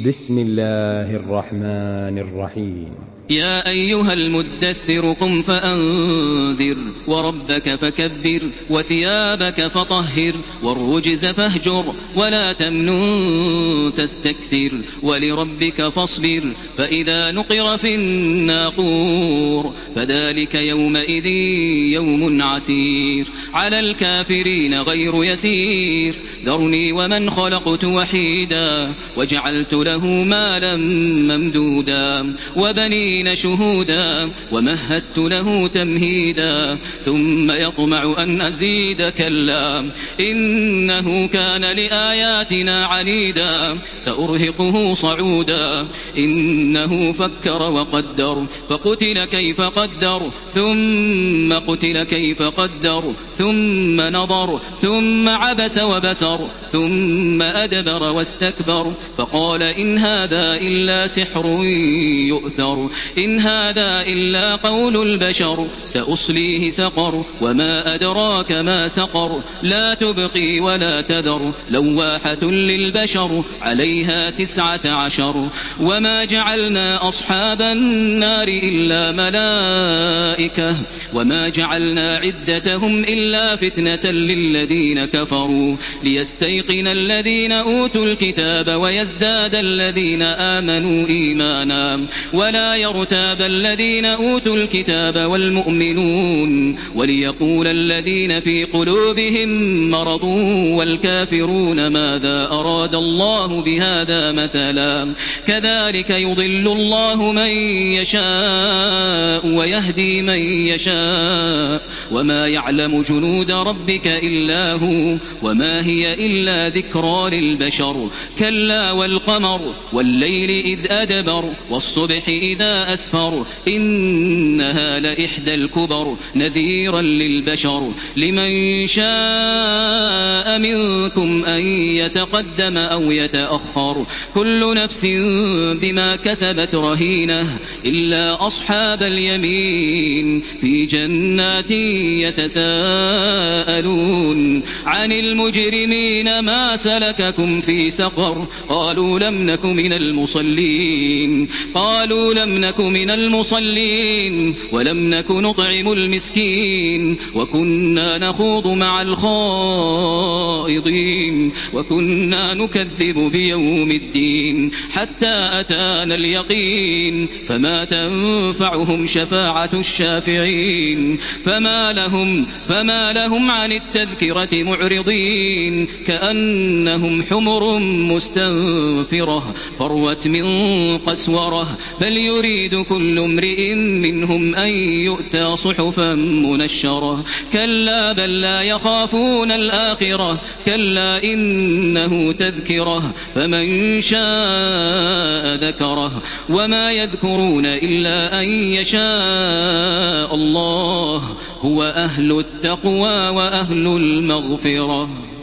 بسم الله الرحمن الرحيم. يا أيها المدثر قم فأنذر وربك فكبر وثيابك فطهر والرجز فاهجر ولا تمنن تستكثر ولربك فاصبر فإذا نقر في الناقور فذلك يومئذ يوم عسير على الكافرين غير يسير ذرني ومن خلقت وحيدا وجعلت له مالا ممدودا وبنين شهودا ومهدت له تمهيدا ثم يطمع أن أزيد كلا إنه كان لآياتنا عنيدا سأرهقه صعودا إنه فكر وقدر فقتل كيف قدر ثم قتل كيف قدر ثم نظر ثم عبس وبسر ثم أدبر واستكبر فقال إن هذا إلا سحر يؤثر إن هذا إلا قول البشر سأصليه سقر وما أدراك ما سقر لا تبقي ولا تذر لواحة للبشر عليها 19 وما جعلنا أصحاب النار إلا ملائكة وما جعلنا عدتهم إلا فتنة للذين كفروا ليستيقن الذين أوتوا الكتاب ويزداد الذين آمنوا إيمانا ولا يرتاب الذين أوتوا الكتاب والمؤمنون وليقول الذين في قلوبهم مرض والكافرون ماذا أراد الله بهذا مثلا كذلك يضل الله من يشاء ويهدي من يشاء وما يعلم جنود ربك إلا هو وما هي إلا ذكرى للبشر كلا والقمر والليل إذ أدبر والصبح إذا أسفر إنها لإحدى الكبر نذيرا للبشر لمن شاء منكم أن يتقدم أو يتأخر كل نفس بما كسبت رهينة إلا أصحاب اليمين في جنات يتساءلون عن المجرمين ما سلككم في سقر قالوا لم نك من المصلين قالوا لم نك من المصلين ولم نك نطعم المسكين وكنا نخوض مع الخائضين وكنا نكذب بيوم الدين حتى أتانا اليقين فما تنفعهم شفاعة الشافعين فما لهم عن التذكرة معرضين كأنهم حمر مستنفرة فروت من قسورة بل يريد كل امرئ منهم أن يؤتى صحفا منشرة كلا بل لا يخافون الآخرة كلا إنه تذكرة فمن شاء ذكره وما يذكرون إلا أن يشاء الله هو أهل التقوى وأهل المغفرة.